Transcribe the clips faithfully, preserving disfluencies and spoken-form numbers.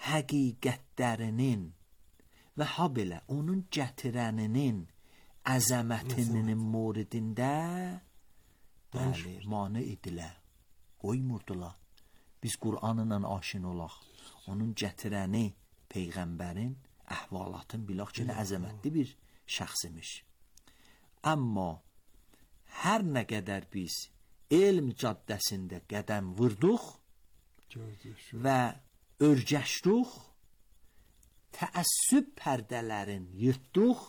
həqiqətlərinin və ha belə onun gətirəninin əzəmətinin moridində bəli, mane edilə, qoymurdular. Biz Qur'anla aşina olaq, onun gətirəni Peyğəmbərin əhvalatın bilaq ki, əzəmətli bir şəxs imiş. Amma hər nə qədər biz elm caddəsində qədəm vurduq və örgəşduq, təəssüb pərdələrin yırtduq,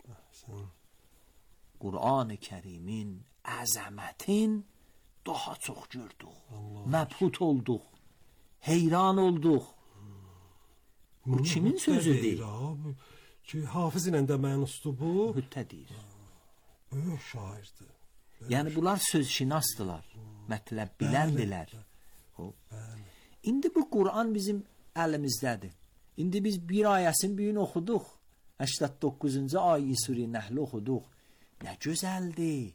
Qur'an-ı Kərimin əzəmətin daha çox gördük, məbhut olduq, heyran olduq. Bu kimin sözüdür? Ki, Hafız ilə də mənusdur bu. Hüttə deyir. Böyük şairdir. Yəni bunlar sözşinasdılar, mətləb biləndilər. İndi bu Qur'an bizim əlimizdədir. İndi biz bir ayəsini bir gün oxuduq. səksən doqquzuncu ayə Surə Nəhl oxuduq. Nə gözəldir.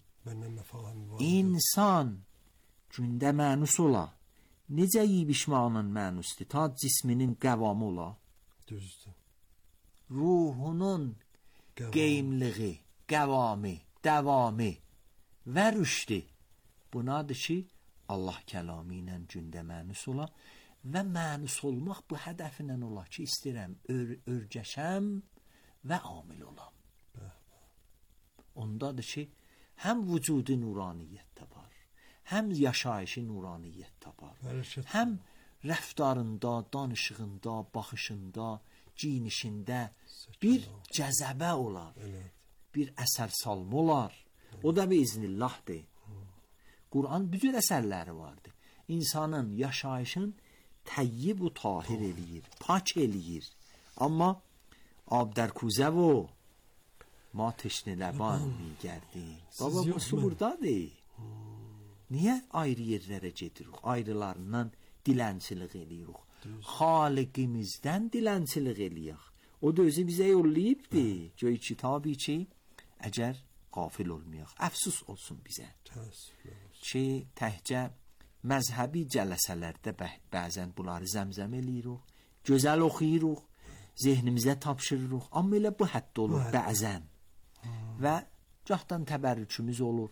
İnsan gündə mənus ola. Necə yeyib içmağının mənusdur? Ta cisminin qəvamı ola. Düzdür. Ruhunun qeymliği, qəvamı, davamı və rüşdi. Bunadır ki, Allah kəlamı ilə gündə mənus ola və mənus olmaq bu hədəfinlə ola ki, istəyirəm ör örgəşəm və amil olam. Ondadır ki, həm vücudu nuraniyyət tapar, həm yaşayışı nuraniyyət tapar, həm rəftarında, danışığında, baxışında, giyinişində bir cəzəbə olar, bir əsər salma olar. O da biiznillahdır. Qur'an bütün əsərləri vardır. İnsanın yaşayışın təyyib u tahir eləyir, pak eləyir. Amma abdərkuzə o ma teşne ləban migərdir. Baba bu su buradadır. Niyə ayrı yerlərə gedirik? Ayrılarından dilənçilik eləyirik. Xaliqimizdən dilənçilik eləyək. O da özü bizə yollayıbdır. Göy ki, tabii ki, əgər qafil olmayaq. Əfsus olsun bizə. Ki, təhcə məzhəbi cələsələrdə bəzən bunları zəmzəm eləyirik. Gözəl oxuyuruq, zehnimizə tapşırırıq. Amma elə bu hədd olur bəzən. Və gahdan təbərrükümüz olur.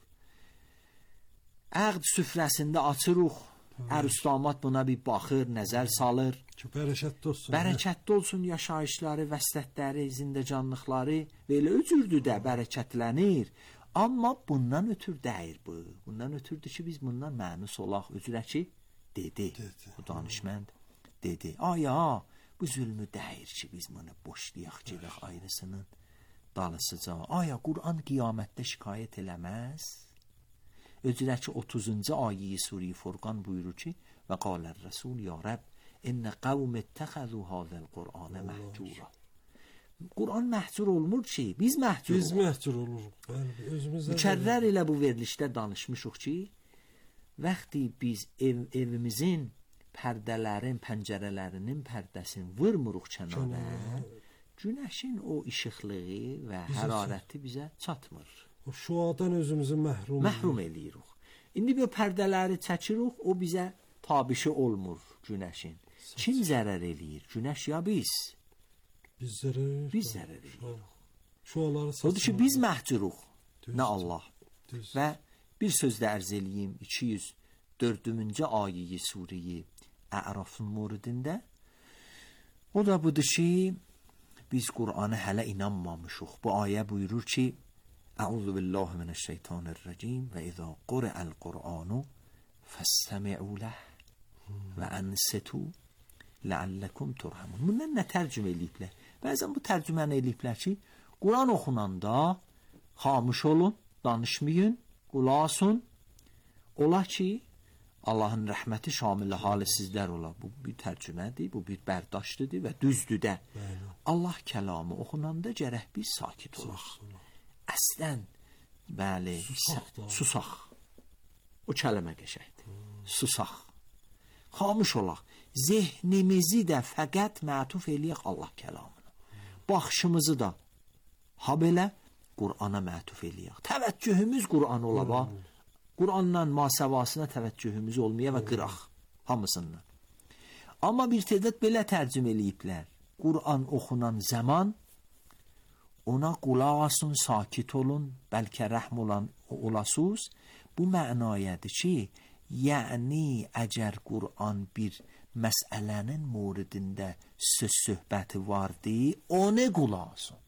Əqd süfrəsində açırıq. Ərüstəmat buna bir baxır, nəzər salır. Bərəkətli olsun. Bərəkətli olsun yaşayışları, vəslətləri, zindəcanlıqları və elə öcürdür də bərəkətlənir. Amma bundan ötür dəyir bu. Bundan ötürdür ki, biz bundan mənus olaq. Özürə ki, dedi. Bu danışmənd dedi. Aya, bu zülmü dəyir ki, biz bunu boşlayaq gedək ayrısının dalısıca. Aya, Qur'an qiyamətdə şikayət eləməz. Özürə ki, otuzuncu ayə Surə Furqan buyurur ki, və qalər Rəsul ya Rəbb, innə qavm ettəxəzu hazəl Qur'anə məhcura. Qur'an məhcur olmur ki, biz məhcur Biz məhcur oluruq. Mükərrər ilə bu verilişdə danışmışıq ki, vaxtı biz ev, evimizin pərdələrin, pəncərələrinin pərdəsini vurmuruq kənara, günəşin o işıqlığı və hərarəti bizə çatmır. O şuadan özümüzü məhrum məhrum eləyirik. İndi bu pərdələri çəkirik, o bizə tabişi olmur günəşin. Kim zərər eləyir? Günəş ya biz? Biz zərər, biz zərər eləyirik. Şuaları saçmır. Odur ki, biz məhcuruq, nə Allah. Düz. Və bir sözlə ərz eləyim, iki yüz dördüncü ayə Surə Ərafın muridində. O da budur ki, biz Qur'ana hələ inanmamışıq. Bu ayə buyurur ki, Əuzu billahi minəşşeytanirracim və izə quri'əl Qur'anu fəstəmi'u ləh və ənsitu ləalləkum turhamun. Bundan nə tərcümə eləyiblər? Bəzən bu tərcüməni eləyiblər ki, Qur'an oxunanda xamış olun, danışmayın, qulasın. Ola ki, Allahın rəhməti şamil halı sizlər ola. Bu bir tərcümədir, bu bir bərdاشtdır və düzdür də. Allah kəlamı oxunanda gərək biz sakit olaq. Əslən, bəli, susaq. O kəlmə qəşəkdir. Susaq. Xamış olaq. Zehnimizi də fəqət mətuf eləyək Allah kəlamına. Baxışımızı da ha belə Qur'ana mətuf eləyək. Təvəccühümüz Qur'an ola bax. Qur'anla masavasına təvəccühümüz olmaya və qıraq hamısından. Amma bir tədad belə tərcümə eləyiblər. Quran oxunan zaman ona qulaq asın, sakit olun, bəlkə rəhm olan olasınız. Bu mənayadır ki, yəni əgər Quran bir məsələnin moridində söz söhbəti vardı, ona qulaq asın.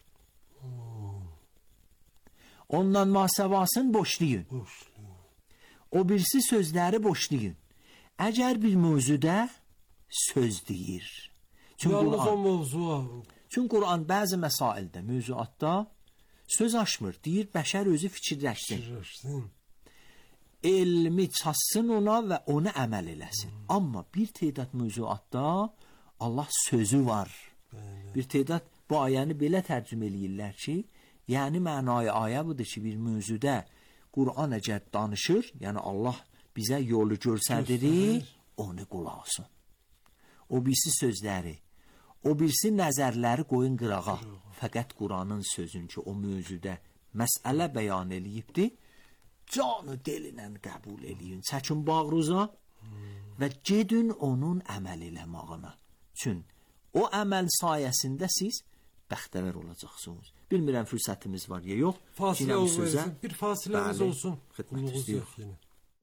Ondan masavasını boşlayın. Boşlayın. O birisi sözləri boşlayın. Əgər bir mövzuda söz deyir. Çünki Yalnız Quran, o mövzu. çünki Quran bəzi məsaildə, mövzuatda söz açmır. Deyir, bəşər özü fikirləşsin. Fikirləşsin. Elmi çatsın ona və ona əməl eləsin. Hmm. Amma bir tədad mövzuatda Allah sözü var. Bəli. Bir tədad bu ayəni belə tərcümə eləyirlər ki, yəni mənayı ayə budur ki, bir mövzuda Quran əgər danışır, yəni Allah bizə yolu göstərir, onu qulaq asın. O birisi sözləri, o birisi nəzərləri qoyun qırağa. Fəqət Quranın sözün ki, o mövzuda məsələ bəyan eləyibdir, canı delinə qəbul eləyin. Çəkin bağruza hmm. və gedin onun əməl eləmağına. Çün o əməl sayəsində siz bəxtəvər olacaqsınız. Bilmirəm fürsətimiz var ya yox. Fasilə olsun. Bir fasiləmiz Bəli, olsun. Xidmət istəyir.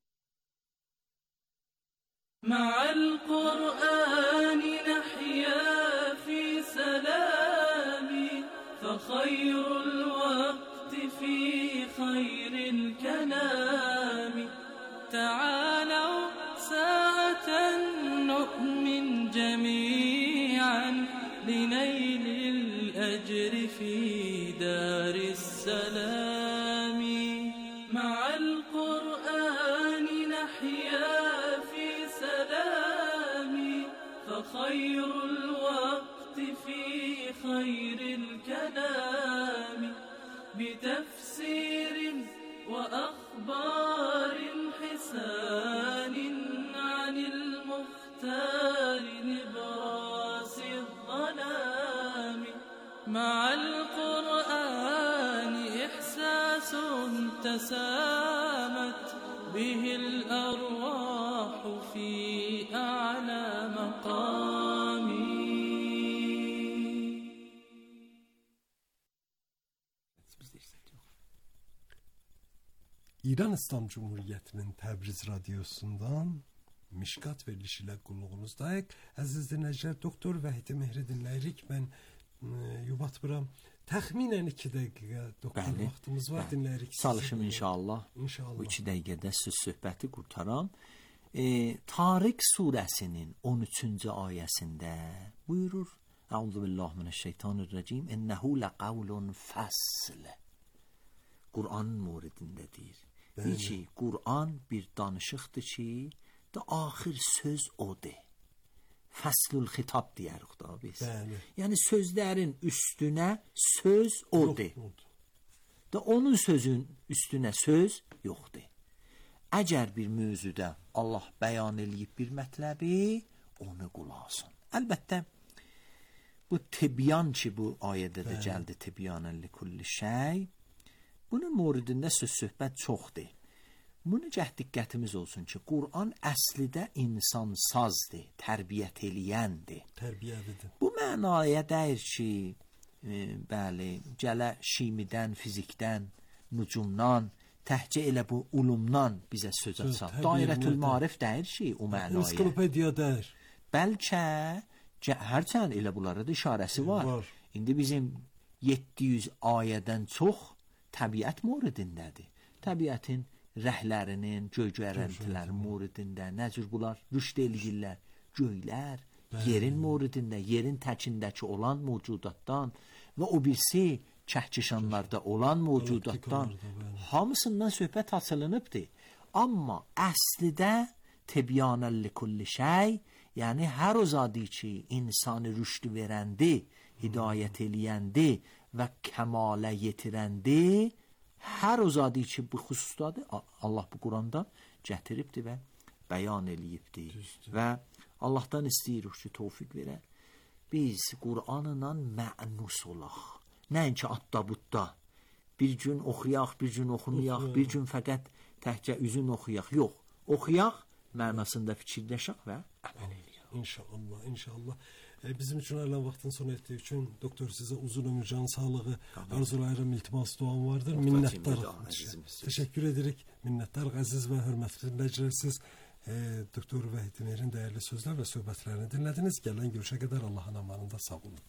Ma'al Qur'an nahya fi salami fa khayrul waqti fi khayril kalami ta'alaw sa'atan nu'min jami'an linaylil ajri fi daris salami ma'al Qur'an nahya خير الوقت في خير الكلام بتفسير وأخبار حسان عن المختار نبراس الظلام مع القرآن إحساس تسامت به الأرواح في أعلى مقام İran İslam Cumhuriyeti'nin Təbriz Radyosu'ndan Mişkat verilişi ilə qulluğunuzdayıq. Əziz dinləyicilər, Doktor Vəhidi Mehri dinləyirik. Mən e, yubatmıram. Təxminən iki dəqiqə doktor bəli, vaxtımız var, bəli. Dinləyirik. Çalışım inşallah. İnşallah. Bu iki dəqiqədə söz söhbəti qurtaram. E, Tariq surəsinin on üçüncü ayəsində buyurur: Euzubillahimineşşeytanirracim. İnnehu leqavlun fasl. Qur'anın moridində deyir. Deyir ki, Qur'an bir danışıqdır ki, da axir söz odur. Fəslül xitab deyirik da biz. Bəli. Yəni sözlərin üstünə söz odur. Da onun sözün üstünə söz yoxdur. Əgər bir mövzuda Allah bəyan eləyib bir mətləbi, onu qulaq asın. Əlbəttə, bu tibyan ki, bu ayədə də gəldi, tibyanən li kulli şey. Bunun moridində söz-söhbət çoxdur. Buna cəhd diqqətimiz olsun ki, Qur'an əslidə insansazdır, tərbiyyət eləyəndir. Tərbiyəlidir. Bu mənaya deyir ki, e, bəli, gələ şimidən, fizikdən, nucumdan, təhcə elə bu ulumdan bizə söz açaq. Dairətül marif deyir ki, o mənaya. Ensiklopediya deyir. Bəlkə, hərçənd elə bunlara da işarəsi var. var. İndi bizim yeddi yüz ayədən çox təbiət moridindədir. Təbiətin rəhlərinin, göy-göyərəntilərin moridində, nə cür bunlar rüşd eləyirlər, göylər, bəli. Yerin moridində, yerin təkindəki olan mövcudatdan və o birisi kəhkişanlarda olan mövcudatdan hamısından söhbət açılınıbdır. Amma əslidə tibyanən li kulli şey, yəni hər o zadi ki, insanı rüşd verəndi, hidayət eləyəndi və kəmalə yetirəndi, hər o zadi ki, bu xüsusdadır, Allah bu Quranda gətiribdir və bəyan eləyibdir. Düzdür. Və Allahdan istəyirik ki, tövfiq verər. Biz Qur'anla mənus olaq. Nəinki adda-budda. Bir gün oxuyaq, bir gün oxumayaq, bir gün fəqət təhcə üzün oxuyaq. Yox, oxuyaq, mənasında fikirləşək və əməl eləyək. İnşallah, inşallah. E, bizim için ayrılan vaktin sona ettiği için doktor size uzun ömür, can sağlığı arzulayırım, iltimas duam vardır. Minnettar. Teşekkür ederek. Minnettar, aziz ve hürmetli dinleyiciler, siz e, Doktor Vahid Emir'in değerli sözler ve sohbetlerini dinlediniz. Gelen görüşe kadar Allah'ın amanında sağ olun.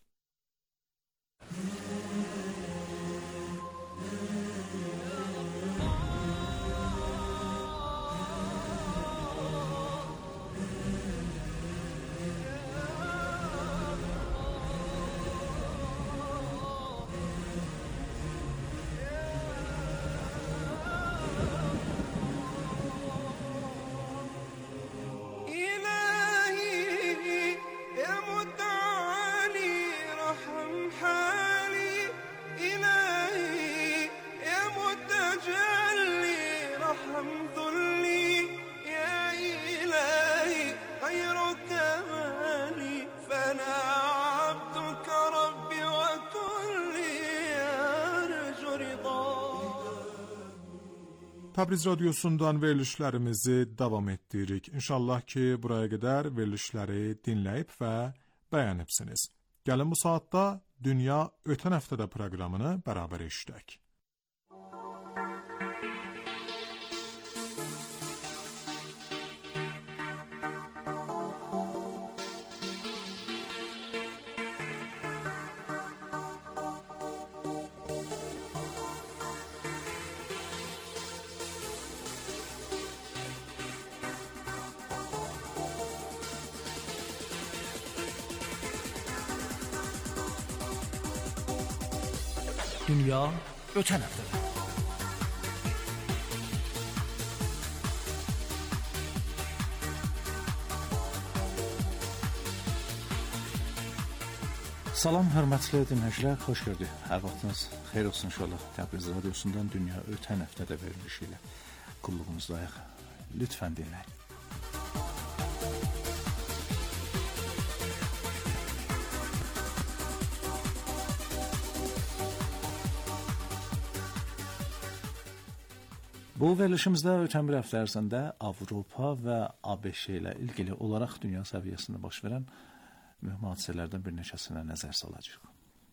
Təbriz Radyosu'ndan verilişlərimizi davam etdiririk. İnşallah ki, buraya qədər verilişləri dinləyib və bəyənibsiniz. Gəlin bu saatda Dünya Ötən Həftədə proqramını bərabər eşidək. Dünya Ötən Həftədə. Salam, hörmətli dinləyicilər, xoş gördük. Hər vaxtınız xeyir olsun inşallah. Təbriz Radyosu'ndan Dünya Ötən Həftədə verilişi ilə qulluğumuzdayıq. Lütfən dinləyin. Bu verilişimizdə ötən bir həftə ərzində Avropa və ABŞ ilə ilgili olaraq dünya səviyyəsində baş verən mühüm hadisələrdən bir neçəsinə nəzər salacağıq.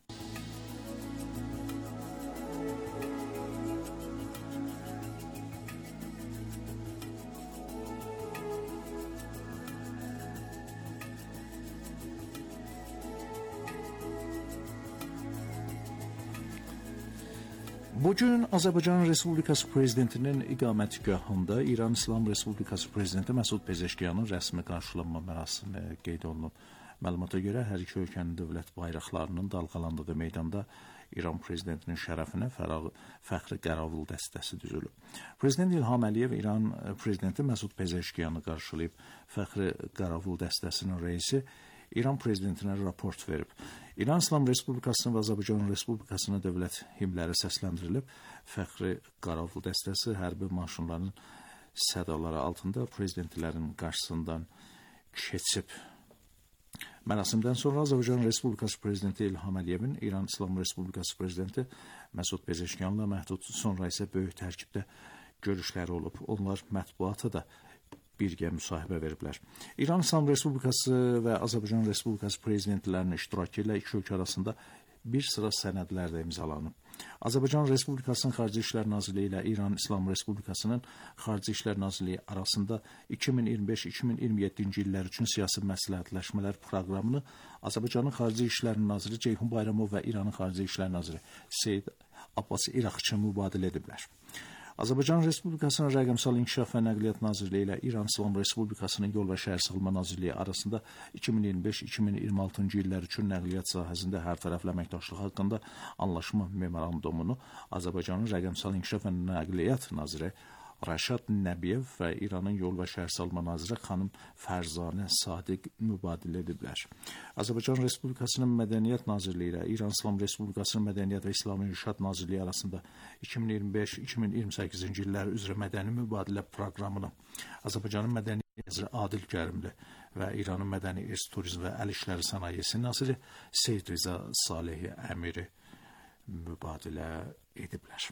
Bugün Azərbaycan Respublikası Prezidentinin iqamətgahında İran İslam Respublikası Prezidenti Məsud Pezeşkiyanın rəsmi qarşılanma mərasimi qeyd olunub. Məlumata görə hər iki ölkənin dövlət bayraqlarının dalğalandığı meydanda İran Prezidentinin şərəfinə fəxri qəravul dəstəsi düzülüb. Prezident İlham Əliyev İran Prezidenti Məsud Pezeşkiyanı qarşılayıb. Fəxri qəravul dəstəsinin rəisi İran Prezidentinə raport verib. İran İslam Respublikasının və Azərbaycan Respublikasının dövlət himləri səsləndirilib. Fəxri qaravul dəstəsi hərbi maşınların sədaları altında prezidentlərin qarşısından keçib. Mərasimdən sonra Azərbaycan Respublikası Prezidenti İlham Əliyevin İran İslam Respublikası Prezidenti Məsud Pezeşkiyanla məhdud, sonra isə böyük tərkibdə görüşləri olub. Onlar mətbuata da birgə müsahibə veriblər. İran İslam Respublikası və Azərbaycan Respublikası prezidentlərinin iştirakı ilə iki ölkə arasında bir sıra sənədlər də imzalanıb. Azərbaycan Respublikasının Xarici İşlər Nazirliyi ilə İran İslam Respublikasının Xarici İşlər Nazirliyi arasında iki min iyirmi beş iki min iyirmi yeddinci illər üçün siyasi məsləhətləşmələr proqramını Azərbaycanın Xarici İşlər Naziri Ceyhun Bayramov və İranın Xarici İşlər Naziri Seyid Abbas İraqçı mübadilə ediblər. Azərbaycan Respublikasının Rəqəmsal İnkişaf və Nəqliyyat Nazirliyi ilə İran İslam Respublikasının Yol və Şəhər Salma Nazirliyi arasında iki min iyirmi beş iki min iyirmi altıncı illər üçün nəqliyyat sahəsində hər tərəfli əməkdaşlıq haqqında anlaşma memorandumunu Azərbaycanın Rəqəmsal İnkişaf və Nəqliyyat Naziri Rəşad Nəbiyev və İranın Yol və Şəhər Salma Naziri xanım Fərzanə Sadiq mübadilə ediblər. Azərbaycan Respublikasının Mədəniyyət Nazirliyi ilə İran İslam Respublikasının Mədəniyyət və İslami İnşaat Nazirliyi arasında iki min iyirmi beş iki min iyirmi səkkizinci illər üzrə mədəni mübadilə proqramını Azərbaycanın Mədəniyyət Naziri Adil Kərimli və İranın Mədəni İrs Turizm və Əl İşləri Sənayesi Naziri Seyid Riza Salehi Əmiri mübadilə ediblər.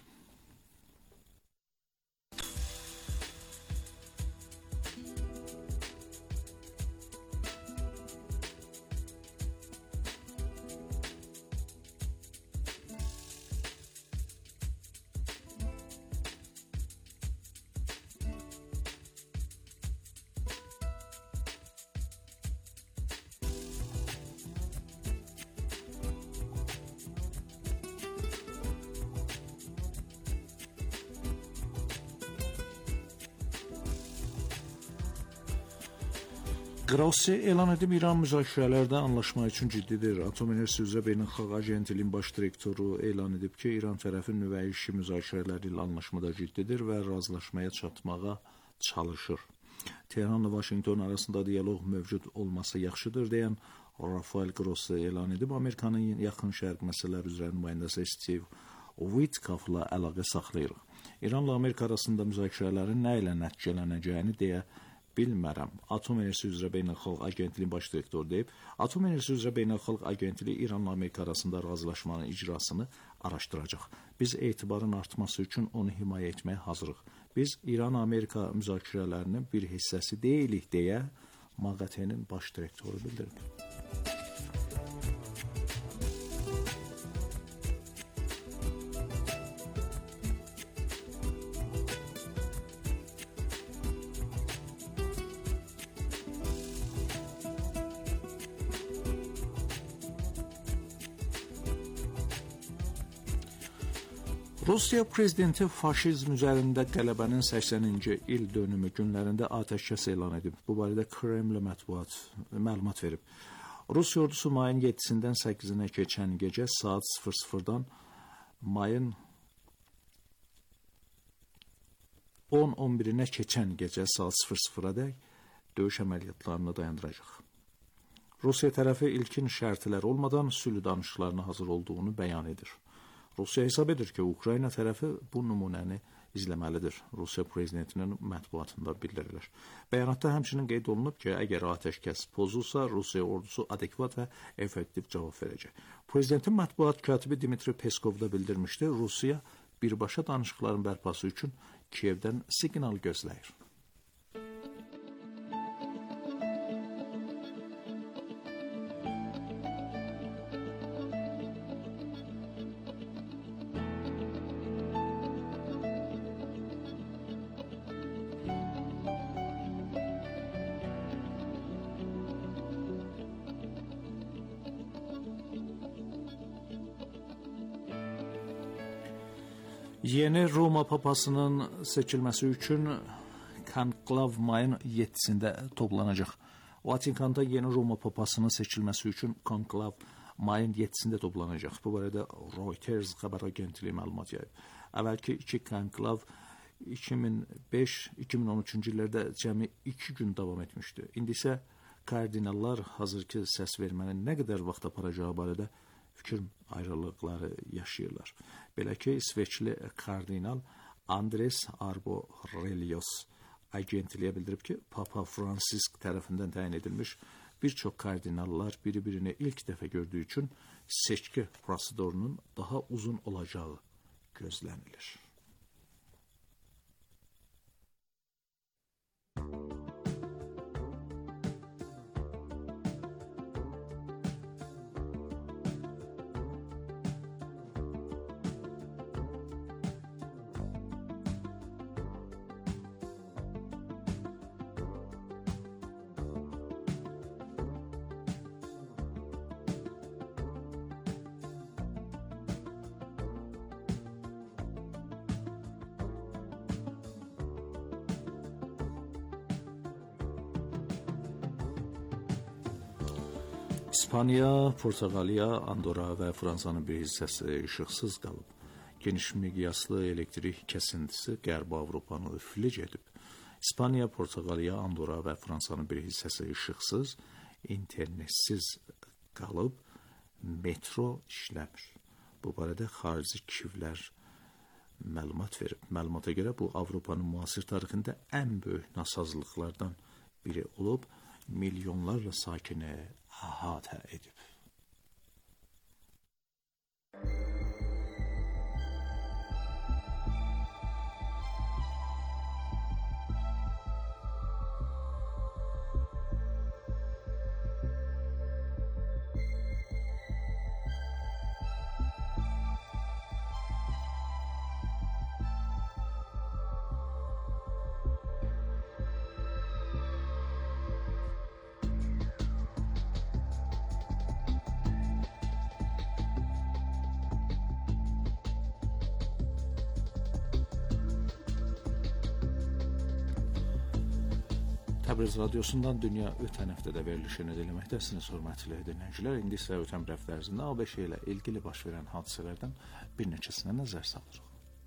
Grossi elan edib İran müzakirələrdə anlaşma üçün ciddidir. Atom Enerjisi üzrə Beynəlxalq Agentliyin baş direktoru elan edib ki, İran tərəfi nüvə işi müzakirələri ilə anlaşmada ciddidir və razılaşmaya çatmağa çalışır. Tehranla Vaşinqton arasında diyaloq mövcud olması yaxşıdır deyən Rafael Grossi elan edib, Amerikanın yaxın şərq məsələləri üzrə nümayəndəsi Steve Witkoffla əlaqə saxlayırıq. İranla Amerika arasında müzakirələrin nə ilə nəticələnəcəyini deyə bilmərəm. Atom Enerjisi üzrə Beynəlxalq Agentliyin baş direktoru deyib, Atom Enerjisi üzrə Beynəlxalq Agentliyi İranla Amerika arasında razılaşmanın icrasını araşdıracaq. Biz etibarın artması üçün onu himayə etməyə hazırıq. Biz İran-Amerika müzakirələrinin bir hissəsi deyilik deyə MAQATE-nin baş direktoru bildirib. Rusiya prezidenti faşizm üzərində qələbənin səksəninci il dönümü günlərində atəşkəs elan edib. Bu barədə Kreml mətbuat məlumat verib. Rusiya ordusu mayın yeddisindən səkkizinə keçən gecə saat sıfır sıfırdan mayın on on birinə keçən gecə saat sıfır sıfıradək döyüş əməliyyatlarını dayandıracaq. Rusiya tərəfi ilkin şərtlər olmadan sülh danışıqlarına hazır olduğunu bəyan edir. Rusiya hesab edir ki, Ukrayna tərəfi bu nümunəni izləməlidir. Rusiya prezidentinin mətbuatında bildirilir. Bəyanatda həmçinin qeyd olunub ki, əgər atəşkəs pozulsa, Rusiya ordusu adekvat və effektiv cavab verəcək. Prezidentin mətbuat katibi Dmitri Peskov da bildirmişdi, Rusiya birbaşa danışıqların bərpası üçün Kiyevdən siqnal gözləyir. Yeni Roma papasının seçilməsi üçün konklav mayın yeddisində toplanacaq. Vatikanda yeni Roma papasının seçilməsi üçün konklav mayın yeddisində toplanacaq. Bu barədə Reuters xəbər agentliyi məlumat yayıb. Əvvəlki iki konklav iki min beş iki min on üçüncü illərdə cəmi iki gün davam etmişdi. İndi isə kardinallar hazırki səs vermənin nə qədər vaxt aparacağı barədə fikir ayrılıqları yaşayırlar. Belə ki, İsveçli kardinal Andres Arborelios agentliyə bildirib ki, Papa Fransisk tərəfindən təyin edilmiş bir çox kardinallar bir-birini ilk dəfə gördüyü üçün seçki prosedurunun daha uzun olacağı gözlənilir. İspaniya, Portuqaliya, Andorra və Fransanın bir hissəsi işıqsız qalıb. Geniş miqyaslı elektrik kəsintisi Qərbi Avropanı iflic edib. İspaniya, Portuqaliya, Andorra və Fransanın bir hissəsi işıqsız, internetsiz qalıb, metro işləmir. Bu barədə xarici kivlər məlumat verib. Məlumata görə bu Avropanın müasir tarixində ən böyük nasazlıqlardan biri olub, milyonlarla sakini əhatə edib. Təbriz radiosundan dünya ötən həftədə verilişini dinləməkdəsiniz, hörmətli dinləyicilər. İndi isə ötən bir həftə ərzində A B Ş ilə ilgili baş verən hadisələrdən bir neçəsinə nəzər salırıq.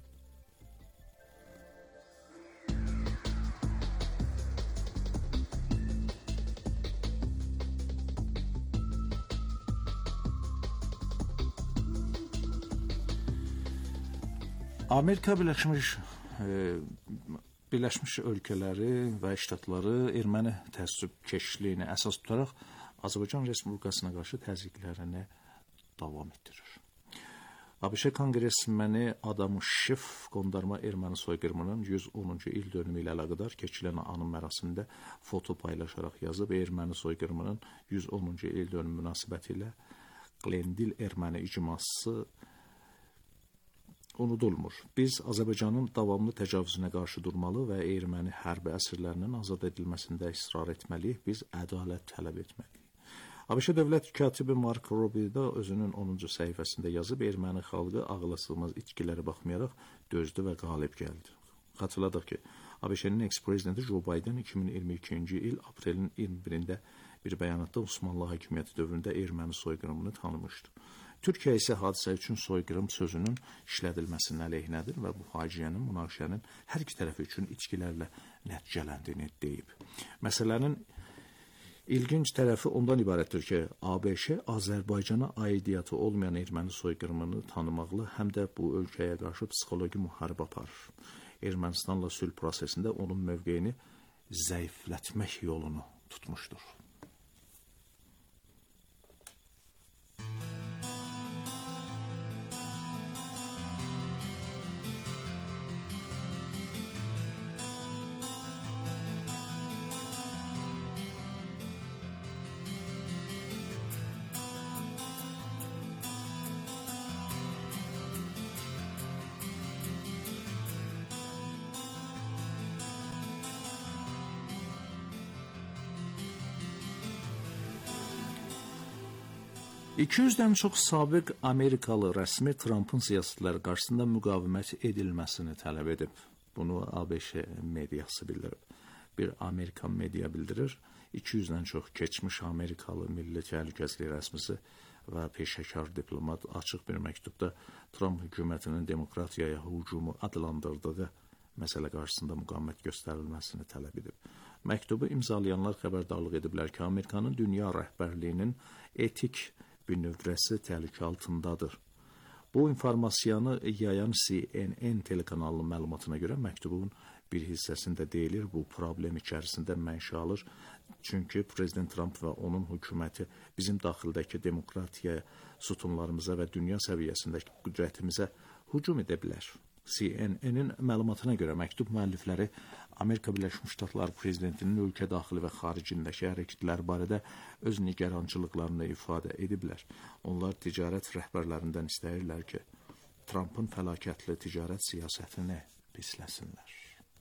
Amerika Birləşmiş e, Birləşmiş Ölkələri və Ştatları erməni təəssübkeşliyini əsas tutaraq Azərbaycan Respublikasına qarşı təzyiqlərini davam etdirir. A B Ş konqresmeni Adam Schiff qondarma erməni soyqırımının yüz onuncu il dönümü ilə əlaqədar keçirilən anım mərasimində foto paylaşaraq yazıb, erməni soyqırımının yüz onuncu il dönümü münasibətilə Qlendil erməni icması unudulmur. Biz Azərbaycanın davamlı təcavüzünə qarşı durmalı və erməni hərbi əsirlərinin azad edilməsində israr etməliyik. Biz ədalət tələb etməliyik. A B Ş dövlət katibi Mark Robbie da özünün onuncu səhifəsində yazıb, erməni xalqı ağla sığmaz itkilərə baxmayaraq dözdü və qalib gəldi. Xatırladıq ki, A B Ş-nin eks-prezidenti Joe Biden iki min iyirmi ikinci il aprelin iyirmi birində bir bəyanatda Osmanlı hakimiyyəti dövründə erməni soyqırımını tanımışdı. Türkiyə isə hadisə üçün soyqırım sözünün işlədilməsinin əleyhinədir və bu faciənin, münaqişənin hər iki tərəf üçün içkilərlə nəticələndiyini deyib. Məsələnin ilginc tərəfi ondan ibarətdir ki, A B Ş Azərbaycana aidiyyatı olmayan erməni soyqırımını tanımaqla həm də bu ölkəyə qarşı psixoloji müharibə aparır. Ermənistanla sülh prosesində onun mövqeyini zəiflətmək yolunu tutmuşdur. iki yüzdən çox sabiq Amerikalı rəsmi Trumpın siyasətləri qarşısında müqavimət edilməsini tələb edib. Bunu A B Ş mediası bildirib. Bir Amerikan media bildirir, iki yüzdən çox keçmiş Amerikalı milli təhlükəsizlik rəsmisi və peşəkar diplomat açıq bir məktubda Trump hökumətinin demokratiyaya hücumu adlandırdığı məsələ qarşısında müqavimət göstərilməsini tələb edib. Məktubu imzalayanlar xəbərdarlıq ediblər ki, Amerikanın dünya rəhbərliyinin etik bünövrəsi təhlükə altındadır. Bu informasiyanı yayan C N N telekanalının məlumatına görə məktubun bir hissəsində deyilir, bu problem içərisində mənşə alır. Çünki Prezident Trump və onun hökuməti bizim daxildəki demokratiya sütunlarımıza və dünya səviyyəsindəki qüdrətimizə hücum edə bilər. C N N-in məlumatına görə məktub müəllifləri Amerika Birləşmiş Ştatları prezidentinin ölkə daxili və xaricindəki hərəkətlər barədə öz nigarançılıqlarını ifadə ediblər. Onlar ticarət rəhbərlərindən istəyirlər ki, Trumpın fəlakətli ticarət siyasətini pisləsinlər.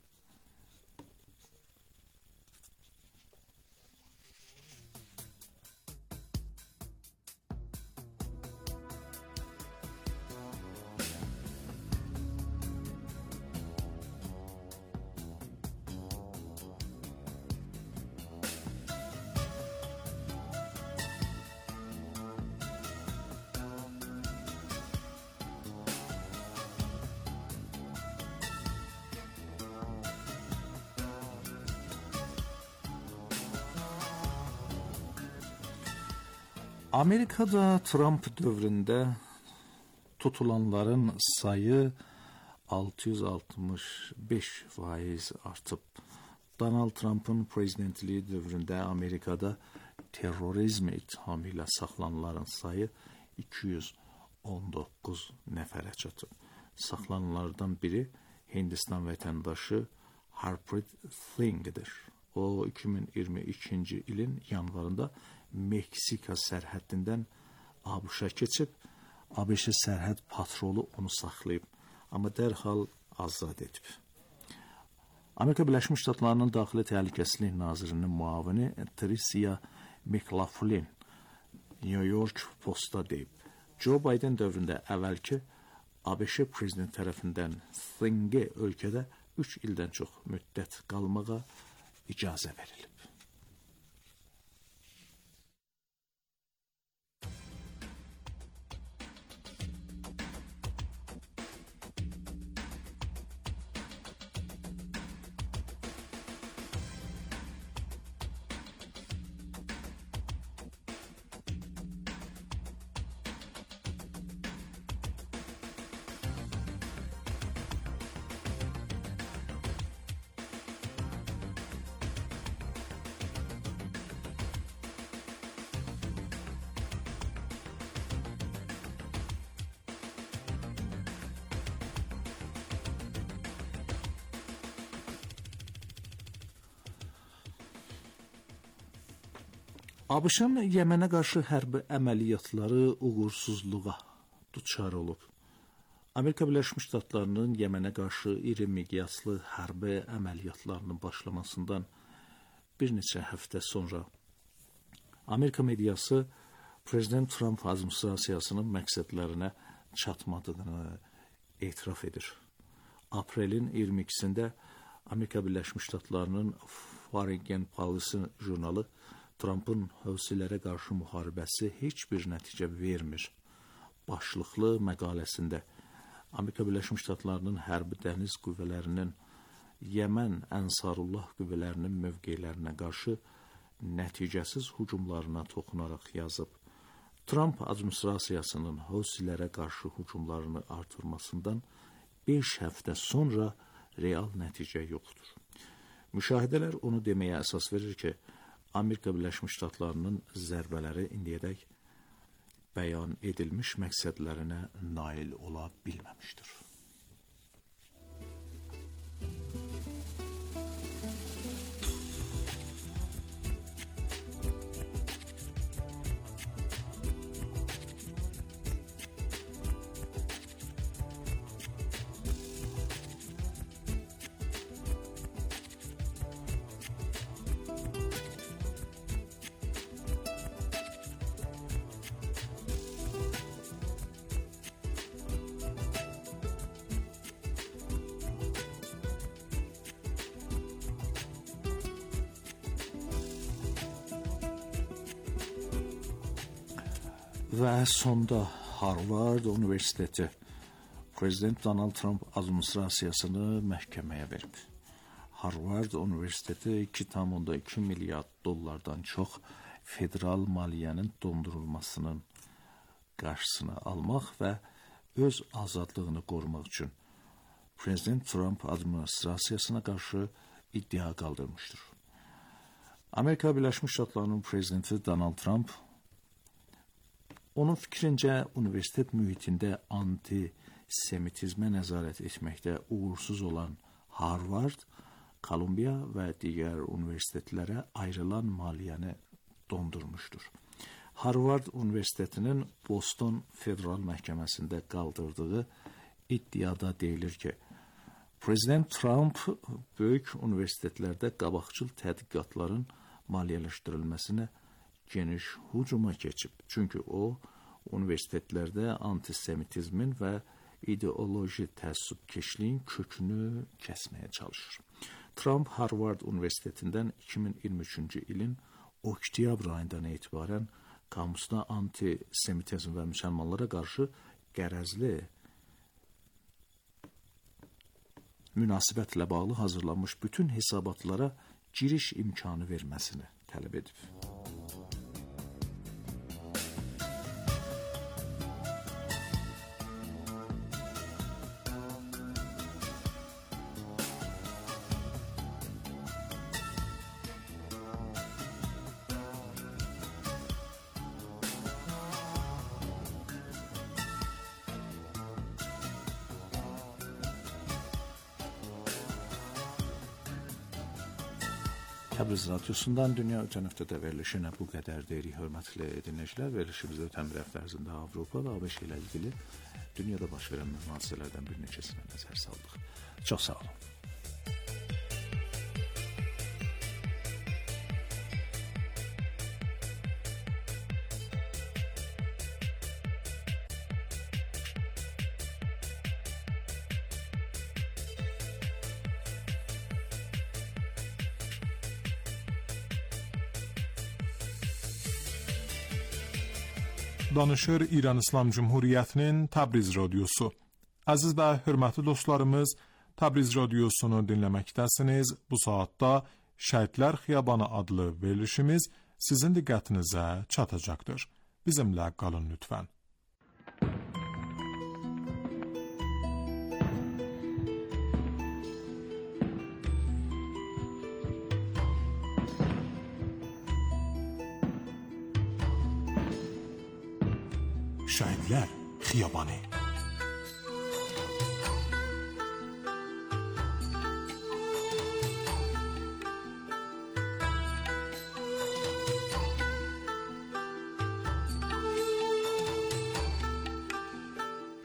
Amerikada Trump dövründə tutulanların sayı altı yüz altmış beş faiz artıb. Donald Trump'ın prezidentliyi dövründə Amerikada terrorizm ittihamı ilə saxlanılanların sayı iki yüz on doqquz nəfərə çatıb. Saxlanılanlardan biri Hindistan vətəndaşı Harpreet Singh'dir. O iki min iyirmi ikinci ilin yanvarında Meksika sərhəddindən A B Ş-ə keçib, A B Ş sərhəd patrolu onu saxlayıb, amma dərhal azad edib. Amerika Birləşmiş Ştatlarının Daxili Təhlükəsizlik Nazirinin müavini Tricia McLaughlin New York Post'a deyib, Joe Biden dövründə əvvəlki A B Ş prezident tərəfindən Singh'e ölkədə üç ildən çox müddət qalmağa icazə verilib. ABŞ-ın Yəmənə qarşı hərbi əməliyyatları uğursuzluğa düçar olub. Amerika Birləşmiş Ştatlarının Yəmənə qarşı iri miqyaslı hərbi əməliyyatlarının başlamasından bir neçə həftə sonra Amerika mediası Prezident Trump administrasiyasının məqsədlərinə çatmadığını etiraf edir. Aprelin iyirmi ikisində Amerika Birləşmiş Ştatlarının Foreign Policy jurnalı Trump'ın hövsilərə qarşı müharibəsi heç bir nəticə vermir başlıqlı məqaləsində Amerika Birləşmiş Ştatlarının hərbi dəniz qüvvələrinin Yəmən Ənsarullah qüvvələrinin mövqelərinə qarşı nəticəsiz hücumlarına toxunaraq yazıb. Trump administrasiyasının hövsilərə qarşı hücumlarını artırmasından beş həftə sonra real nəticə yoxdur. Müşahidələr onu deməyə əsas verir ki, Amerika Birləşmiş Ştatlarının zərbələri indiyədək bəyan edilmiş məqsədlərinə nail ola bilməmişdir. Və sonda Harvard Universiteti Prezident Donald Trump administrasiyasını məhkəməyə verib. Harvard Universiteti iki tam iki milyard dollardan çox federal maliyyənin dondurulmasının qarşısını almaq və öz azadlığını qorumaq üçün Prezident Trump administrasiyasına qarşı iddia qaldırmışdır. Amerika Birləşmiş Ştatlarının prezidenti Donald Trump onun fikrincə universitet mühitində antisemitizmə nəzarət etməkdə uğursuz olan Harvard, Kolumbiya və digər universitetlərə ayrılan maliyyəni dondurmuşdur. Harvard Universitetinin Boston Federal Məhkəməsində qaldırdığı iddiada deyilir ki, Prezident Trump böyük universitetlərdə qabaqcıl tədqiqatların maliyyələşdirilməsinə geniş hücuma keçib. Çünki o, universitetlərdə antisemitizmin və ideoloji təəssübkeşliyin kökünü kəsməyə çalışır. Trump Harvard Universitetindən iki min iyirmi üçüncü ilin oktyabr ayından etibarən kamusda antisemitizm və müsəlmanlara qarşı qərəzli münasibətlə bağlı hazırlanmış bütün hesabatlara giriş imkanı verməsini tələb edib. Təbriz Radyosu'ndan Dünya Ötən Həftədə verilişinə bu qədər deyirik, hörmətli dinləyicilər. Verilişimizdə ötən bir həftə ərzində Avropa və ABŞ ilə ilgili dünyada baş verən hadisələrdən bir neçəsinə nəzər saldıq. Çox sağ olun. Danışır İran İslam Cumhuriyyətinin Təbriz Radyosu. Əziz və hörmətli dostlarımız, Təbriz Radiosunu dinləməkdəsiniz. Bu saatda Şəhidlər Xiyabanı adlı verilişimiz sizin diqqətinizə çatacaqdır. Bizimlə qalın lütfən. Şəhidlər Xiyabanı.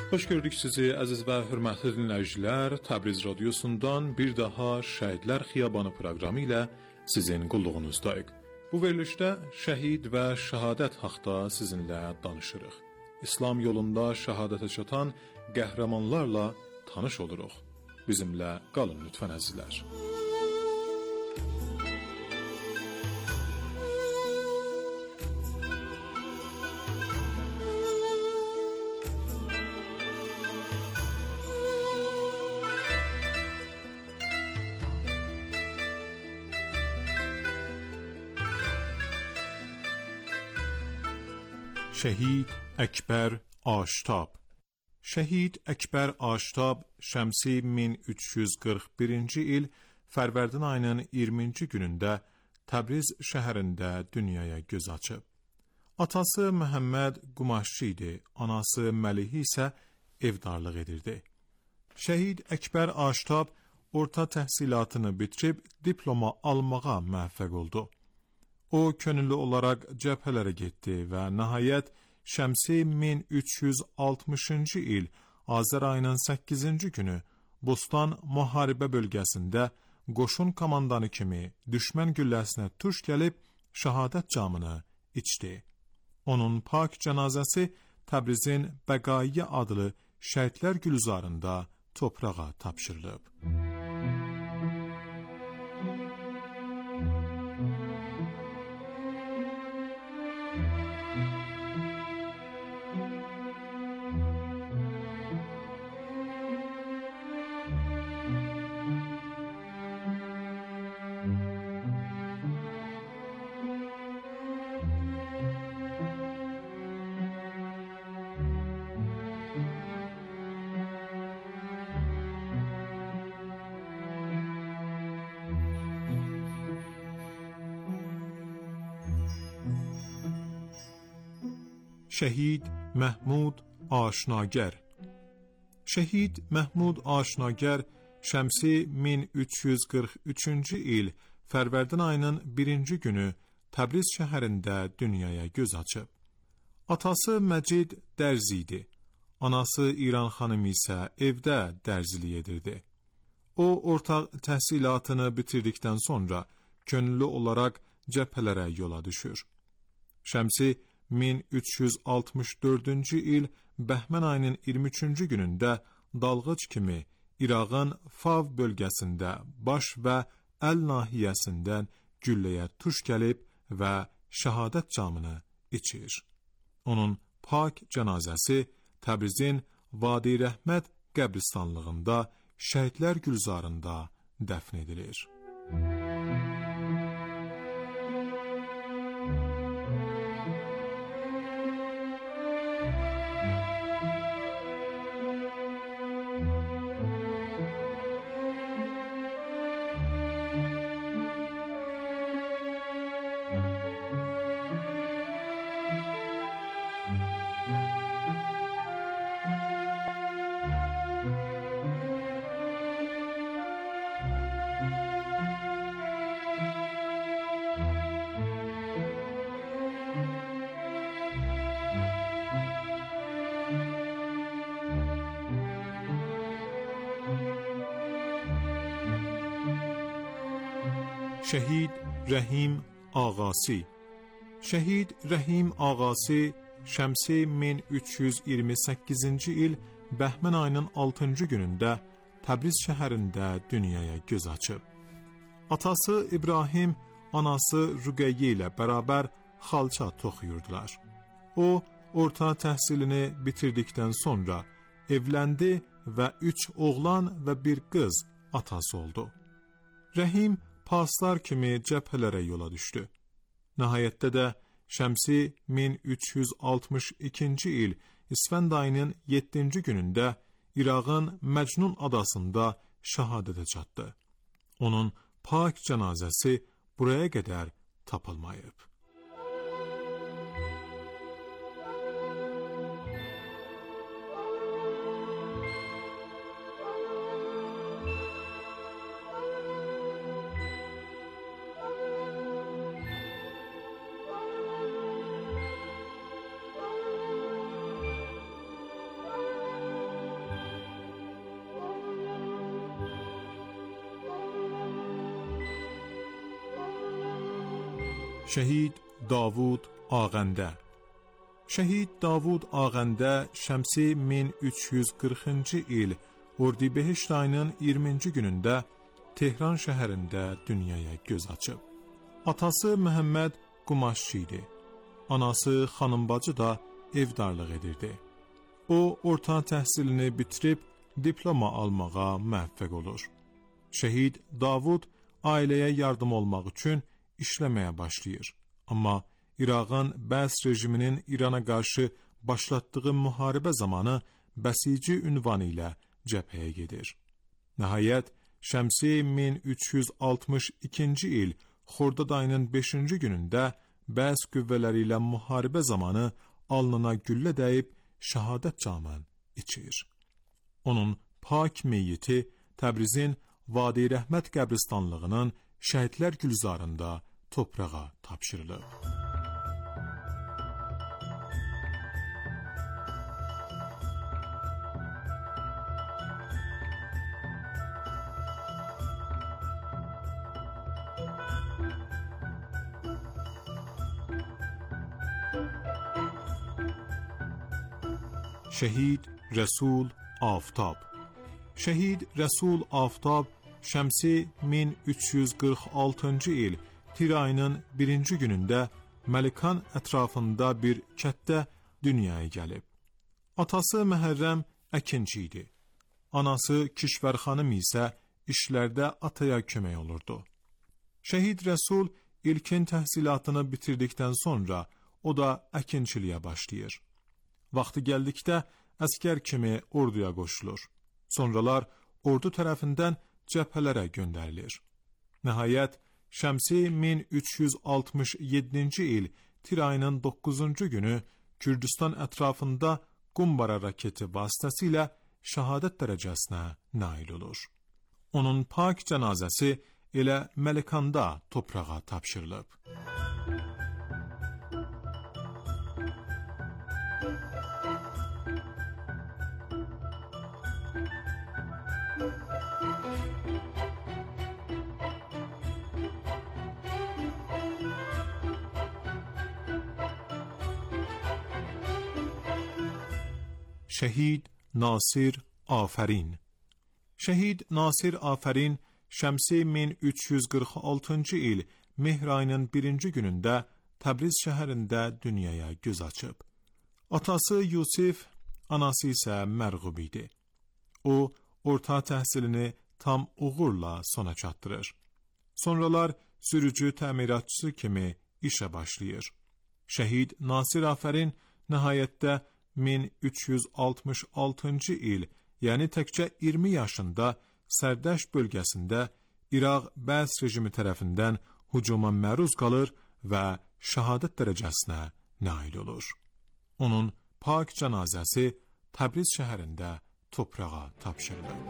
Xoş gördük sizi əziz və hörmətli dinləyicilər. Təbriz radiosundan bir daha Şəhidlər Xiyabanı proqramı ilə sizin qulluğunuzdayıq. Bu verilişdə şəhid və şəhadət haqqında sizinlə danışırıq. İslam yolunda şəhadətə çatan qəhrəmanlarla tanış oluruq. Bizimlə qalın lütfən əzizlər. شهید اکبر آشتاب Şəhid Əkbər Aştab şəmsi min üç yüz qırx birinci il Fərvərdin ayının iyirminci günündə Təbriz şəhərində dünyaya göz açıb. Atası Məhəmməd qumaşçı idi, anası Məlihi isə evdarlıq edirdi. Şəhid Əkbər Aştab orta təhsilatını bitirib diploma almağa müvəffəq oldu. O, könüllü olaraq cəbhələrə getdi və nəhayət şəmsi min üç yüz altmışıncı il Azər ayının səkkizinci günü Bostan müharibə bölgəsində qoşun komandanı kimi düşmən gülləsinə tuş gəlib şəhadət camını içdi. Onun pak cənazəsi Təbrizin Bəqaiyə adlı şəhidlər gülzarında toprağa tapşırılıb. شهید محمود آشناگر Şəhid Məhmud Aşnagar şəmsi min üç yüz qırx üçüncü il Fərvərdin ayının birinci günü Təbriz şəhərində dünyaya göz açıb. Atası Məcid dərzi idi, anası İran xanım isə evdə dərzilik edirdi. O, orta təhsilatını bitirdikdən sonra könüllü olaraq cəbhələrə yola düşür. Şəmsi min üç yüz altmış dördüncü il Bəhmən ayının iyirmi üçüncü günündə dalğıc kimi İraqın Fav bölgəsində baş və əl nahiyəsindən gülləyə tuş gəlib və şəhadət camını içir. Onun pak cənazəsi Təbrizin Vadi Rəhmət qəbristanlığında şəhidlər gülzarında dəfn edilir. Şəhid Rəhim Ağası Şəhid Rəhim Ağası şəmsi min üç yüz iyirmi səkkizinci il Bəhmən ayının altıncı günündə Təbriz şəhərində dünyaya göz açıb. Atası İbrahim, anası Rüqəyyə ilə bərabər xalça toxuyurdular. O, orta təhsilini bitirdikdən sonra evləndi və üç oğlan və bir qız atası oldu. Rəhim paslar kimi cəbhələrə yola düşdü. Nəhayətdə də şəmsi min üç yüz altmış ikinci il İsfənd ayının yeddinci günündə İraqın Məcnun adasında şəhadətə çatdı. Onun pak cənazəsi buraya qədər tapılmayıb. Şəhid Davud Ağəndə. Şəhid Davud Ağəndə Şəmsi min üç yüz qırxıncı il Ordibehişt ayının iyirminci günündə Tehran şəhərində dünyaya göz açıb. Atası Məhəmməd qumaşçı idi. Anası xanım bacı da evdarlıq edirdi. O, orta təhsilini bitirib diploma almağa müvəffəq olur. Şəhid Davud ailəyə yardım olmaq üçün işləməyə başlayır. Amma İraqın Bəs rejiminin İrana qarşı başlatdığı müharibə zamanı bəsici ünvanı ilə cəbhəyə gedir. Nəhayət, Şəmsi min üç yüz altmış ikinci il Xordad ayının beşinci günündə Bəs qüvvələri ilə müharibə zamanı alnına güllə dəyib şəhadət camən içir. Onun pak meyyiti Təbrizin Vadi Rəhmət qəbristanlığının şəhidlər gülzarında toprağa tapşırılıb. Şəhid Rəsul Aftab. Şəhid Rəsul Aftab Şəmsi min üç yüz qırx altıncı il Tir ayının birinci günündə Məlikan ətrafında bir kətdə dünyaya gəlib. Atası Məhərrəm əkinçi idi. Anası Kişvər xanım isə işlərdə ataya kömək olurdu. Şəhid Rəsul ilkin təhsilatını bitirdikdən sonra o da əkinçiliyə başlayır. Vaxtı gəldikdə əskər kimi orduya qoşulur. Sonralar ordu tərəfindən cəbhələrə göndərilir. Nəhayət, Şəmsi min üç yüz altmış yeddinci il Tir ayının doqquzuncu günü Kürdistan ətrafında Qumbara raketi vasitəsilə şəhadət dərəcəsinə nail olur. Onun pak cənazəsi elə Məlikanda toprağa tapşırılıb. Şəhid Nasir Afərin. Şəhid Nasir Afərin Şəmsi min üç yüz qırx altıncı il Mehr ayının birinci günündə Təbriz şəhərində dünyaya göz açıb. Atası Yusif, anası isə Mərğub idi. O, orta təhsilini tam uğurla sona çatdırır. Sonralar sürücü təmiratçısı kimi işə başlayır. Şəhid Nasir Afərin nəhayətdə min üç yüz altmış altıncı il, yəni təkcə iyirmi yaşında Sərdəş bölgəsində İraq Bəs rejimi tərəfindən hücuma məruz qalır və şəhadət dərəcəsinə nail olur. Onun pak cənazəsi Təbriz şəhərində toprağa tapşırılır.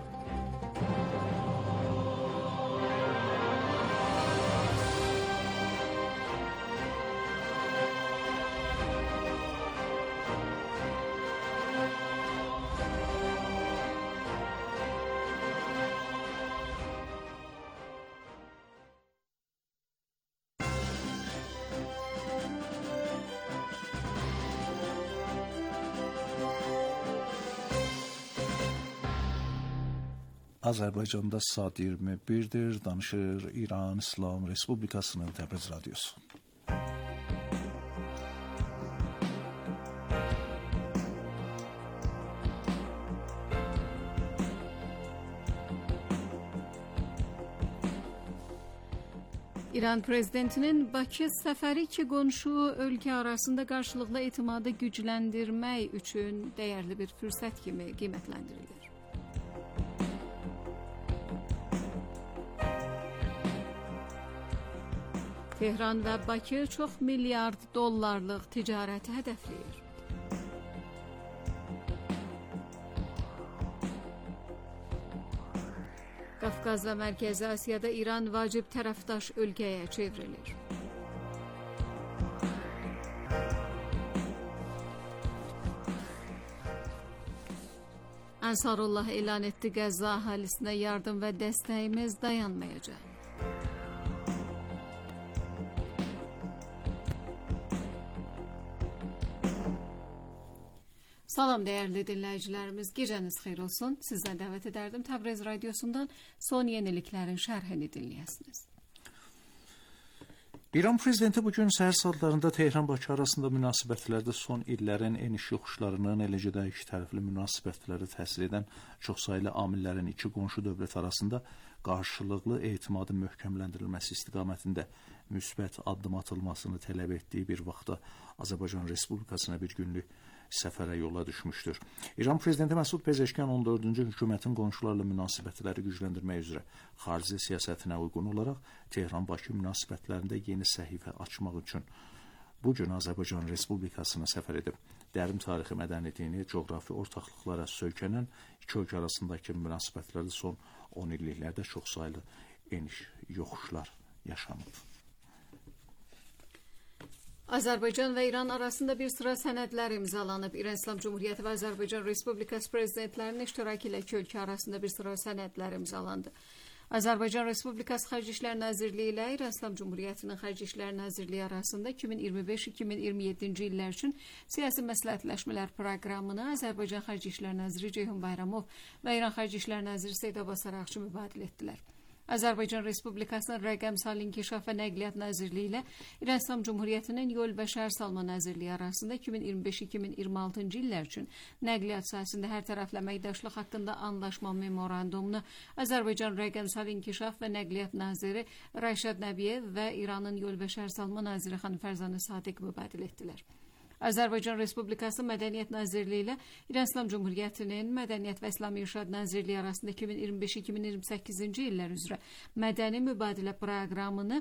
Azərbaycanda saat iyirmi birdir, danışır İran İslam Respublikasının Təbriz Radyosu. İran prezidentinin Bakı səfəri iki qonşu ölkə arasında qarşılıqlı etimadı gücləndirmək üçün dəyərli bir fürsət kimi qiymətləndirilir. Tehran və Bakı çox milyard dollarlıq ticarəti hədəfləyir. Qafqaz və Mərkəzi Asiyada İran vacib tərəfdaş ölkəyə çevrilir. Ansarullah elan etdi, Qəzza əhalisinə yardım və dəstəyimiz dayanmayacaq. Salam değerli dinləyicilərimiz, gecəniz xeyir olsun. Sizdən dəvət edərdim Təbriz radiosundan son yeniliklərin şərhini dinləyəsiniz. İran prezidenti bugün səhər saatlarında Tehran-Bakı arasında münasibətlərdə son illərin eniş yoxuşlarının, eləcə də iki tərəfli münasibətləri təsir edən çoxsaylı amillərin iki qonşu dövlət arasında qarşılıqlı etimadın möhkəmləndirilməsi istiqamətində müsbət addım atılmasını tələb etdiyi bir vaxtda Azərbaycan Respublikasına bir günlük səfərə yola düşmüşdür. İran prezidenti Məsud Pezeşkiyan on dördüncü hökumətin qonşularla münasibətləri gücləndirmək üzrə xarici siyasətinə uyğun olaraq Tehran-Bakı münasibətlərində yeni səhifə açmaq üçün bu gün Azərbaycan Respublikasına səfər edib. Dərin tarixi mədəniyyətini, coğrafi ortaqlıqlara söykənən iki ölkə arasındakı münasibətlərdə son on illiklərdə çoxsaylı eniş yoxuşlar yaşanıb. Azərbaycan və İran arasında bir sıra sənədlər imzalanıb. İran İslam Cumhuriyyəti və Azərbaycan Respublikası prezidentlərinin iştirakı ilə iki ölkə arasında bir sıra sənədlər imzalandı. Azərbaycan Respublikası Xarici İşlər Nazirliyi ilə İran İslam Cumhuriyyətinin Xarici İşlər Nazirliyi arasında iki min iyirmi beş iki min iyirmi yeddinci illər üçün siyasi məsləhətləşmələr proqramını Azərbaycan Xarici İşlər Naziri Ceyhun Bayramov və İran Xarici İşlər Naziri Seyid Abbas Araqçı mübadilə etdilər. Azərbaycan Respublikasının Rəqəmsal İnkişaf və Nəqliyyat Nazirliyi ilə İran İslam Cumhuriyyətinin Yol və Şəhər Salma Nazirliyi arasında iki min iyirmi beş iki min iyirmi altıncı illər üçün nəqliyyat sahəsində hər tərəfli əməkdaşlıq haqqında anlaşma memorandumunu Azərbaycan Rəqəmsal İnkişaf və Nəqliyyat Naziri Rəşad Nəbiyev və İranın Yol və Şəhər Salma Naziri xanım Fərzanə Sadiq mübadilə etdilər. Azərbaycan Respublikası Mədəniyyət Nazirliyi ilə İran İslam Cumhuriyyətinin Mədəniyyət və İslam İrşad Nazirliyi arasında iki min iyirmi beş iki min iyirmi səkkizinci illər üzrə mədəni mübadilə proqramını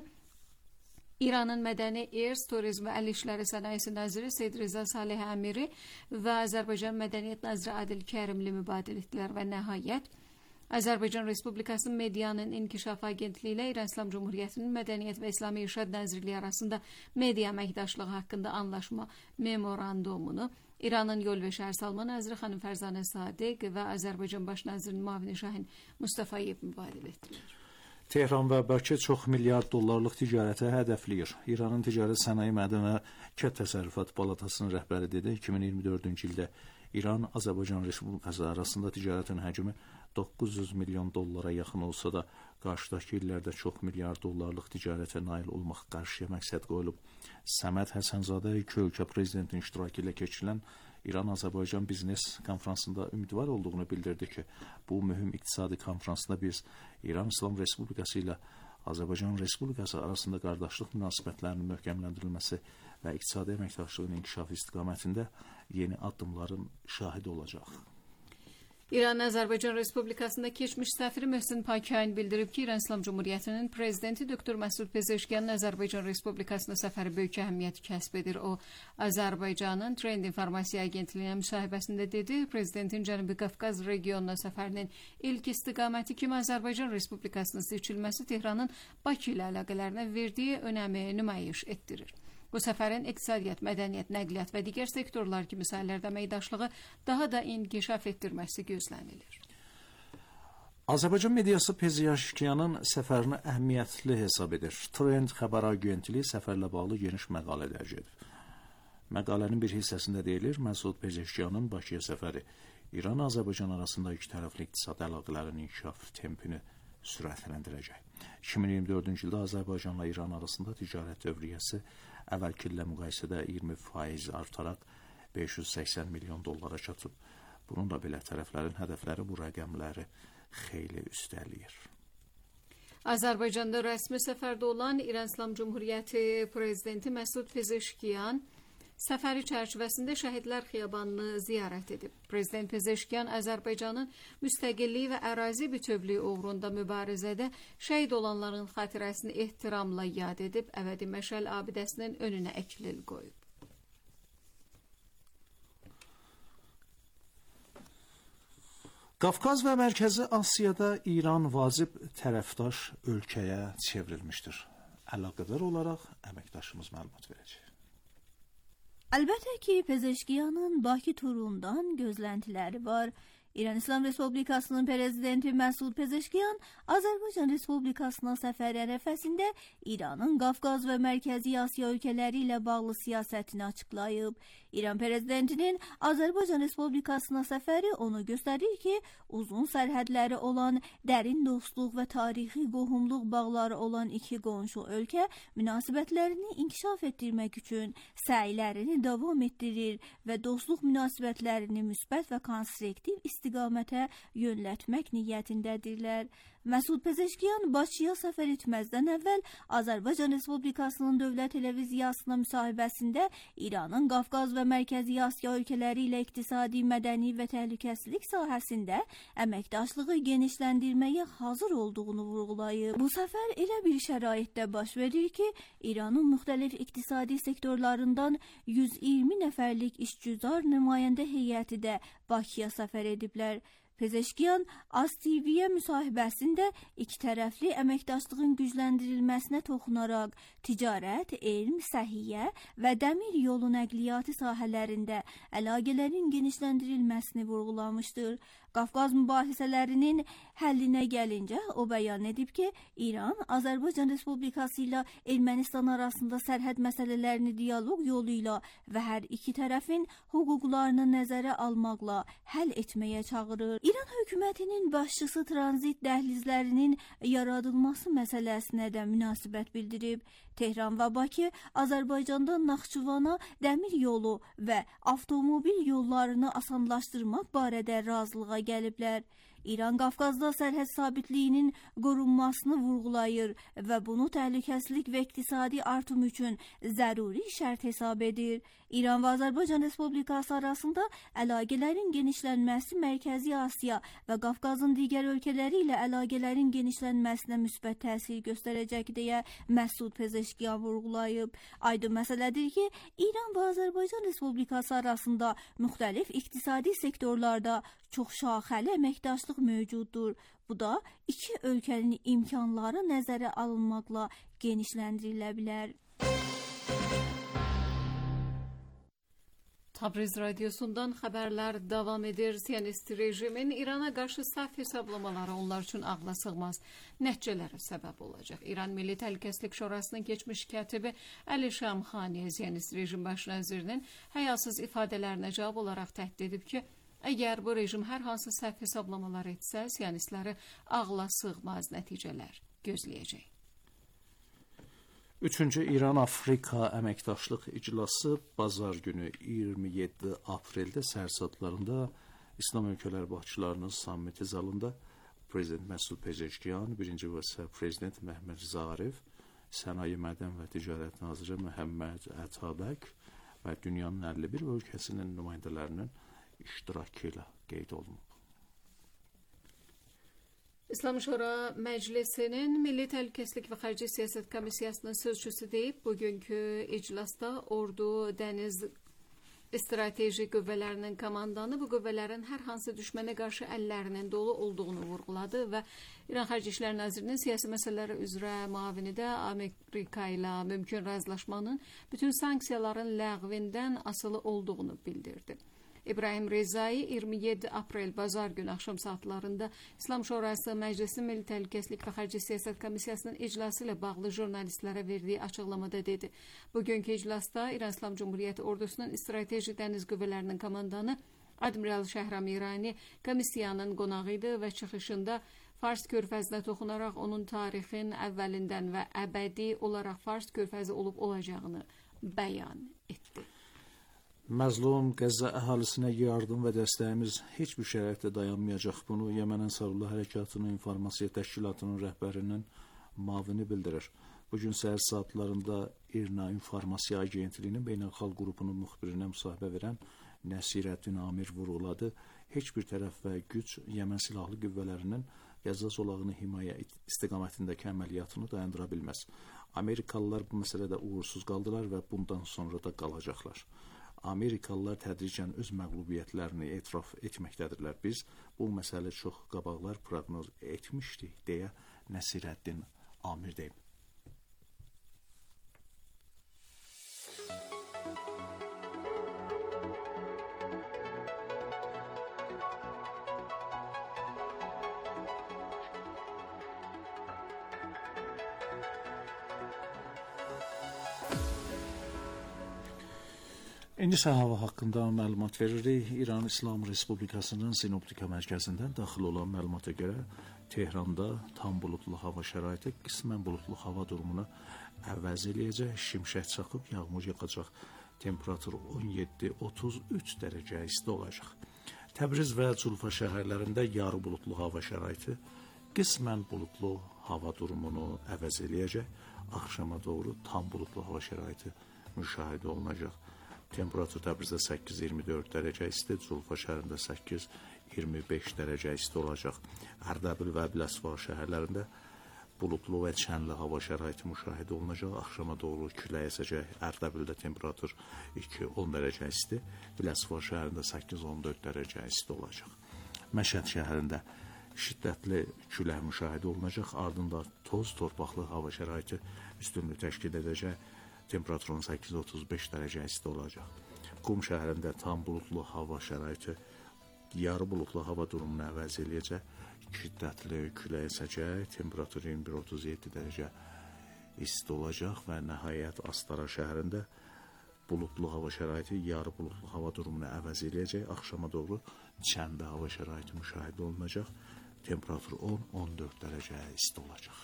İranın Mədəni İrs, Turizm və Əl İşləri Sənayesi Naziri Seyid Reza Salih Əmiri və Azərbaycan Mədəniyyət Naziri Adil Kərimli mübadilə etdilər və nəhayət Azərbaycan Respublikasının Medianın İnkişaf Agentliyi ilə İran İslam Cumhuriyyətinin Mədəniyyət və İslami İrşad Nazirliyi arasında media əməkdaşlığı haqqında anlaşma memorandumunu İranın Yol və Şəhər Salma Naziri xanım Fərzanə Sadiq və Azərbaycan Baş Nazirinin müavini Şahin Mustafayev mübadilə etdilər. Tehran və Bakı çox milyard dollarlıq ticarətə hədəfləyir. İranın Ticarət Sənaye Mədən və Kənd Təsərrüfatı Palatasının rəhbəri dedi, iki min iyirmi dördüncü ildə İran Azərbaycan Respublikası arasında ticarətin həcmi doqquz yüz milyon dollara yaxın olsa da qarşıdakı illərdə çox milyard dollarlıq ticarətə nail olmaq qarşıya məqsəd qoyulub. Səməd Həsənzadə iki ölkə prezidentinin iştirakı ilə keçirilən İran-Azərbaycan biznes konfransında ümidvar olduğunu bildirdi ki, bu mühüm iqtisadi konfransda biz İran İslam Respublikası ilə Azərbaycan Respublikası arasında qardaşlıq münasibətlərinin möhkəmləndirilməsi və iqtisadi əməkdaşlığın inkişafı istiqamətində yeni addımların şahidi olacaq. İran Azərbaycan Respublikasında keçmiş səfiri Möhsin Pakiyan bildirib ki, İran İslam Cumhuriyyətinin prezidenti doktor Məsud Pezeşkiyanın Azərbaycan Respublikasına səfəri böyük əhəmiyyət kəsb edir. O, Azərbaycanın Trend İnformasiya Agentliyinə müsahibəsində dedi, prezidentin Cənubi Qafqaz regionuna səfərinin ilk istiqaməti kimi Azərbaycan Respublikasının seçilməsi Tehranın Bakı ilə əlaqələrinə verdiyi önəmi nümayiş etdirir. Bu səfərin iqtisadiyyat, mədəniyyət, nəqliyyat və digər sektorlar kimi sahələrdə əməkdaşlığı daha da inkişaf etdirməsi gözlənilir. Azərbaycan mediası Pezeşkiyanın səfərini əhəmiyyətli hesab edir. Trend xəbər agentliyi səfərlə bağlı geniş məqalə dərc edir. Məqalənin bir hissəsində deyilir, Məsud Pezeşkiyanın Bakıya səfəri İran-Azərbaycan arasında iki tərəfli iqtisadi əlaqələrin inkişaf tempini sürətləndirəcək. iki min iyirmi dördüncü ildə Azərbaycanla İran arasında ticarət dövriyyəsi əvvəlki illə müqayisədə iyirmi faiz artaraq beş yüz səksən milyon dollara çatıb. Bununla belə tərəflərin hədəfləri bu rəqəmləri xeyli üstələyir. Azərbaycanda rəsmi səfərdə olan İran İslam Cumhuriyyəti prezidenti Məsud Pezeşkiyan səfəri çərçivəsində Şəhidlər Xiyabanını ziyarət edib. Prezident Pezeşkiyan Azərbaycanın müstəqilliyi və ərazi bütövlüyü uğrunda mübarizədə şəhid olanların xatirəsini ehtiramla yad edib, Əvədi Məşəl abidəsinin önünə əklil qoyub. Qafqaz və Mərkəzi Asiyada İran vacib tərəfdaş ölkəyə çevrilmişdir. Əlaqədar olaraq əməkdaşımız məlumat verəcək. Əlbəttə ki, Pezeşkiyanın Bakı turundan gözləntiləri var. İran İslam Respublikasının prezidenti Məsud Pezeşkiyan Azərbaycan Respublikasına səfər ərəfəsində İranın Qafqaz və Mərkəzi Asiya ölkələri ilə bağlı siyasətini açıqlayıb. İran prezidentinin Azərbaycan Respublikasına səfəri onu göstərir ki, uzun sərhədləri olan, dərin dostluq və tarixi qohumluq bağları olan iki qonşu ölkə münasibətlərini inkişaf etdirmək üçün səylərini davam etdirir və dostluq münasibətlərini müsbət və konstruktiv istiqamətə yönlətmək niyyətindədirlər. Məsud Pezeşkiyan Bakıya səfər etməzdən əvvəl Azərbaycan Respublikasının dövlət televiziyasına müsahibəsində İranın Qafqaz və Mərkəzi Asiya ölkələri ilə iqtisadi, mədəni və təhlükəsizlik sahəsində əməkdaşlığı genişləndirməyə hazır olduğunu vurğulayıb. Bu səfər elə bir şəraitdə baş verir ki, İranın müxtəlif iqtisadi sektorlarından yüz iyirmi nəfərlik işgüzar nümayəndə heyəti də Bakıya səfər ediblər. Pezeşkiyan Az T V-yə müsahibəsində iki tərəfli əməkdaşlığın gücləndirilməsinə toxunaraq ticarət, elm, səhiyyə və dəmir yolu nəqliyyatı sahələrində əlaqələrin genişləndirilməsini vurğulamışdır. Qafqaz mübahisələrinin həllinə gəlincə o bəyan edib ki, İran Azərbaycan Respublikası ilə Ermənistan arasında sərhəd məsələlərini dialoq yolu ilə və hər iki tərəfin hüquqlarını nəzərə almaqla həll etməyə çağırır. İran hökumətinin başçısı tranzit dəhlizlərinin yaradılması məsələsinə də münasibət bildirib. Tehran və Bakı Azərbaycanda Naxçıvana dəmir yolu və avtomobil yollarını asanlaşdırmaq barədə razılığa gəliblər. İran Qafqazda sərhəd sabitliyinin qorunmasını vurğulayır və bunu təhlükəsizlik və iqtisadi artım üçün zəruri şərt hesab edir. İran və Azərbaycan Respublikası arasında əlaqələrin genişlənməsi Mərkəzi Asiya və Qafqazın digər ölkələri ilə əlaqələrin genişlənməsinə müsbət təsir göstərəcək deyə Məsud Pezeşkiyan vurğulayıb. Aydın məsələdir ki, İran və Azərbaycan Respublikası arasında müxtəlif iqtisadi sektorlarda çox şaxəli əməkdaşlıq mövcuddur. Bu da iki ölkənin imkanları nəzərə alınmaqla genişləndirilə bilər. Tabriz Radyosu'ndan haberler devam edir. Siyonist rejimin İran'a karşı saf hesablamaları onlar için ağla sığmaz nəticələrə səbəb olacaq. İran Milli Təhlükəsizlik Şurasının keçmiş katibi Əli Şamxani Siyonist rejim baş nazirinin həyasız ifadələrinə cavab olaraq təhdid edib ki, əgər bu rejim hər hansı səhv hesablamalar etsə, siyonistləri ağla sığmaz nəticələr gözləyəcək. Üçüncü İran-Afrika əməkdaşlıq iclası bazar günü iyirmi yeddi apreldə səhər saatlarında İslam ölkələri başçılarının sammiti zalında Prezident Məsud Pezeşkiyan, birinci vitse-prezident Məhməd Zarif, Sənaye, Mədən və Ticarət naziri Məhəmməd Ətabək və dünyanın əlli bir ölkəsinin nümayəndələrinin iştirakı ilə qeyd olunub. İslam Şura Məclisinin Milli Təhlükəsizlik və Xarici Siyasət Komissiyasının sözçüsü deyib, bugünkü iclasda ordu, dəniz strateji qüvvələrinin komandanı bu qüvvələrin hər hansı düşmənə qarşı əllərinin dolu olduğunu vurğuladı və İran Xarici İşlər Nazirinin siyasi məsələləri üzrə müavini də Amerika ilə mümkün razılaşmanın bütün sanksiyaların ləğvindən asılı olduğunu bildirdi. İbrahim Rezai iyirmi yeddi aprel bazar günü axşam saatlarında İslam Şurası Məclisi Milli Təhlükəsizlik və Xarici Siyasət Komissiyasının iclası ilə bağlı jurnalistlərə verdiyi açıqlamada dedi. Bugünkü iclasda İran İslam Cumhuriyyəti ordusunun strateji dəniz qüvvələrinin komandanı Admiral Şəhram İrani komissiyanın qonağı idi və çıxışında Fars körfəzinə toxunaraq onun tarixin əvvəlindən və əbədi olaraq Fars körfəzi olub olacağını bəyan etdi. Məzlum Qəzza əhalisinə yardım və dəstəyimiz heç bir şəraitdə dayanmayacaq. Bunu Yəmən Ənsarullah Hərəkatının İnformasiya Təşkilatının rəhbərinin müavini bildirir. Bugün səhər saatlarında İRNA İnformasiya Agentliyinin beynəlxalq qrupunun müxbirinə müsahibə verən Nəsirəddin Amir vurğuladı. Heç bir tərəf və güc Yəmən silahlı qüvvələrinin Qəzza zolağını himayə istiqamətindəki əməliyyatını dayandıra bilməz. Amerikalılar bu məsələdə uğursuz qaldılar və bundan sonra da qalacaqlar. Amerikalılar tədricən öz məğlubiyyətlərini etiraf etməkdədirlər. Biz bu məsələ çox qabaqlar proqnoz etmişdik, deyə Nəsirəddin Amir deyib. İndi isə hava haqqında məlumat veririk. İran İslam Respublikasının Sinoptika mərkəzindən daxil olan məlumata görə Tehranda tam bulutlu hava şəraiti, qismən bulutlu hava durumunu əvəz eləyəcək, şimşək çaxıb, yağmur yağacaq. Temperatur on yeddi otuz üç dərəcə isti olacaq. Təbriz və Culfa şəhərlərində yarı bulutlu hava şəraiti, qismən bulutlu hava durumunu əvəz eləyəcək. Axşama doğru tam bulutlu hava şəraiti müşahidə olunacaq. Temperatur Təbrizdə səkkiz iyirmi dörd dərəcə isti, Culfa şəhərində səkkiz iyirmi beş dərəcə isti olacaq. Ərdəbil və Biləsuvar şəhərlərində bulutlu və çənli hava şəraiti müşahidə olunacaq. Axşama doğru külək əsəcək. Ərdəbildə temperatur iki on dərəcə isti, Biləsuvar şəhərində səkkiz on dörd dərəcə isti olacaq. Məşəd şəhərində şiddətli külək müşahidə olunacaq. Ardında toz, torpaqlı hava şəraiti üstünlük təşkil edəcək. Temperaturun səkkiz otuz beş dərəcə isti olacaq. Qum şəhərində tam bulutlu hava şəraiti, yarı bulutlu hava durumunu əvəz eləyəcək. Şiddətli külək əsəcək. Temperatur iyirmi bir otuz yeddi dərəcə isti olacaq və nəhayət Astara şəhərində bulutlu hava şəraiti, yarı bulutlu hava durumunu əvəz eləyəcək. Axşama doğru çənli hava şəraiti müşahidə olunacaq. Temperatur on on dörd dərəcə isti olacaq.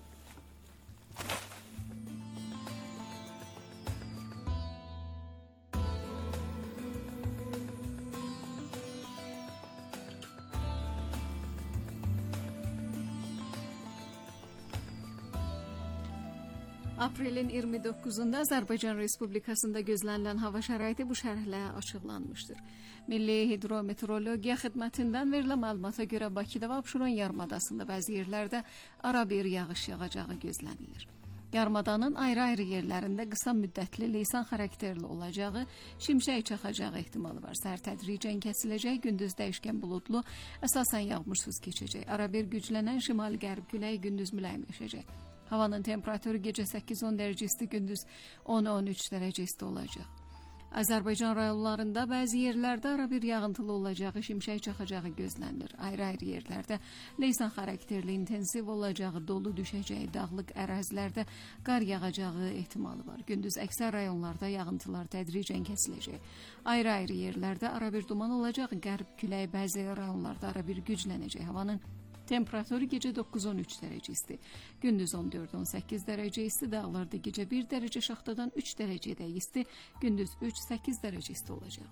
Aprelin iyirmi doqquzunda Azərbaycan Respublikasında gözlənilən hava şəraiti bu şərhlə açıqlanmışdır. Milli Hidrometeorologiya Xidmətindən verilən məlumata görə Bakıda və Abşeron yarımadasında bəzi yerlərdə arabir yağış yağacağı gözlənilir. Yarımadanın ayrı-ayrı yerlərində qısa müddətli leysan xarakterli olacağı, şimşək çaxacağı ehtimalı var. Səhər tədricən kəsiləcək, gündüz dəyişkən buludlu, əsasən yağmursuz keçəcək. Arabir güclənən şimali-qərb küləyi gündüz mülayimləşəcək. Havanın temperatürü gecə səkkiz on dərəcə isti, gündüz on on üç dərəcə isti olacaq. Azərbaycan rayonlarında bəzi yerlərdə arabir yağıntılı olacağı, şimşək çaxacağı gözlənilir. Ayrı-ayrı yerlərdə leysan xarakterli intensiv olacağı, dolu düşəcəyi, dağlıq ərazilərdə qar yağacağı ehtimalı var. Gündüz əksər rayonlarda yağıntılar tədricən kəsiləcək. Ayrı-ayrı yerlərdə arabir duman olacaq, qərb küləyi bəzi rayonlarda arabir güclənəcək. Havanın temperatürü gecə doqquz on üç dərəcə isti, gündüz on dörd on səkkiz dərəcə isti, dağlarda gecə bir dərəcə şaxtadan üç dərəcədə isti, gündüz üç səkkiz dərəcə isti olacaq.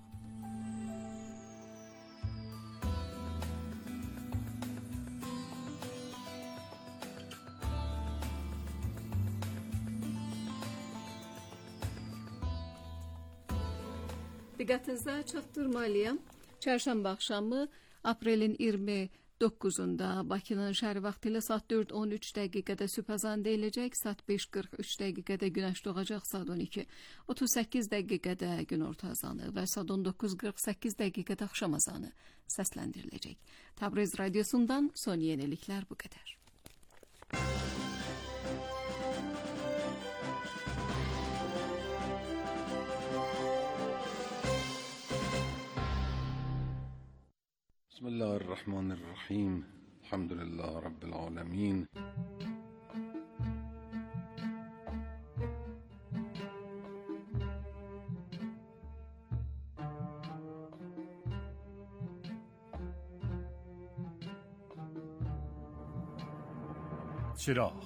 Diqqətinizdə çatdırmalıyam. Çərşənbə axşamı aprelin iyirmi doqquzunda Bakının şəhəri vaxtı ilə saat dörd on üç dəqiqədə sübhəzan deyiləcək, saat beş qırx üç dəqiqədə günəş doğacaq, saat on iki otuz səkkiz dəqiqədə günorta azanı və saat on doqquz qırx səkkiz dəqiqədə axşam azanı səsləndiriləcək. Təbriz radiosundan son yeniliklər bu qədər. بسم الله الرحمن الرحيم الحمد لله رب العالمين چراغ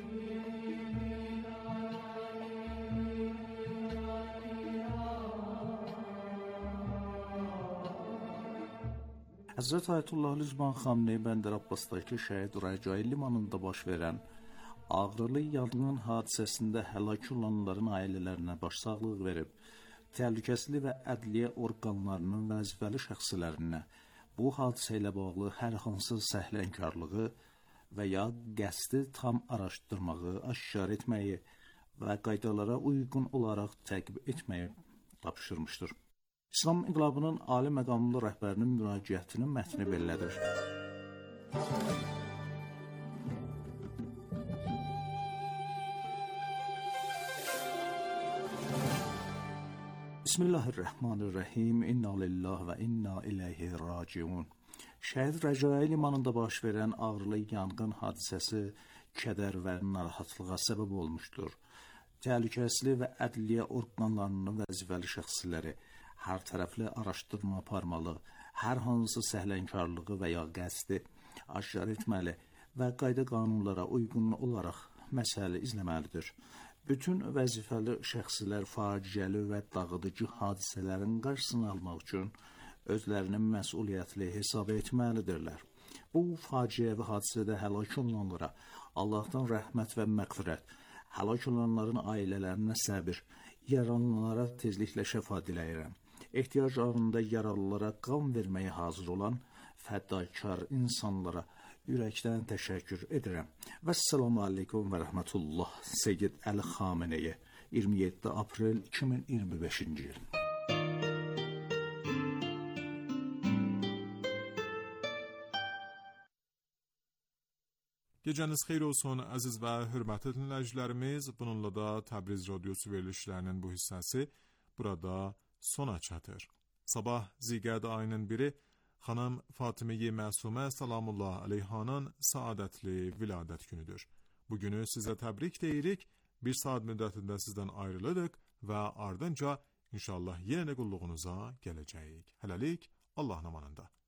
Həzrət Ayətullah Lüzman Xamneyi Bəndər Abbasdakı şəhid Rəcai limanında baş verən ağrılı yanğın hadisəsində həlak olanların ailələrinə başsağlığı verib, təhlükəsizlik və ədliyyə orqanlarının vəzifəli şəxslərinə bu hadisə ilə bağlı hər hansı səhlənkarlığı və ya qəsdi tam araşdırmağı, aşkar etməyi və qaydalara uyğun olaraq təqib etməyi tapşırmışdır. İslam İnqilabının ali məqamlı rəhbərinin müraciətinin mətni belədir. Bismillahirrahmanirrahim. İnna lillahi və inna ileyhi raciun. Şəhid Rəcai limanında baş verən ağrılı yanğın hadisəsi kədər və narahatlığa səbəb olmuşdur. təhlükəsizlik və ədliyyə orqanlarının vəzifəli şəxsləri hər tərəfli araşdırma aparmalı, hər hansı səhlənkarlığı və ya qəsdi aşkar etməli və qayda qanunlara uyğun olaraq məsələ izləməlidir. Bütün vəzifəli şəxslər faciəli və dağıdıcı hadisələrin qarşısını almaq üçün özlərini məsuliyyətli hesab etməlidirlər. Bu faciəvi hadisədə həlak olanlara Allahdan rəhmət və məğfirət, həlak olanların ailələrinə səbir, yaralılara tezliklə şəfa diləyirəm. Ehtiyac anında yaralılara qan verməyə hazır olan fədakar insanlara ürəkdən təşəkkür edirəm. Vəssalamu aleykum və rəhmətullah. Seyyid Əli Xameneyi, iyirmi yeddi aprel iki min iyirmi beşinci il. Gecəniz xeyir olsun əziz və hörmətli dinləyicilərimiz. Bununla da Təbriz Radiosu verilişlərinin bu hissəsi burada sona çatır. Sabah Zilqədə ayının biri xanım Fatimə-i Məsumə salamullah aleyhanın saadətli viladət günüdür. Bu günü sizə təbrik deyirik. Bir saat müddətində sizdən ayrılırıq və ardınca inşallah yenə qulluğunuza gələcəyik. Hələlik Allah amanında.